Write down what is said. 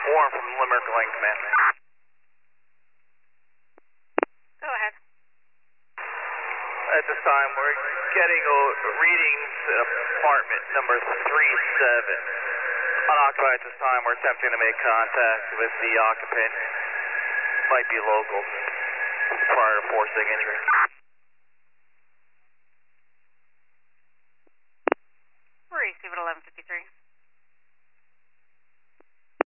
Warren from Limerick Lane Command. Go ahead. At this time, we're getting readings at apartment number 37. Unoccupied at this time, we're attempting to make contact with the occupant. Might be local prior to forcing entry.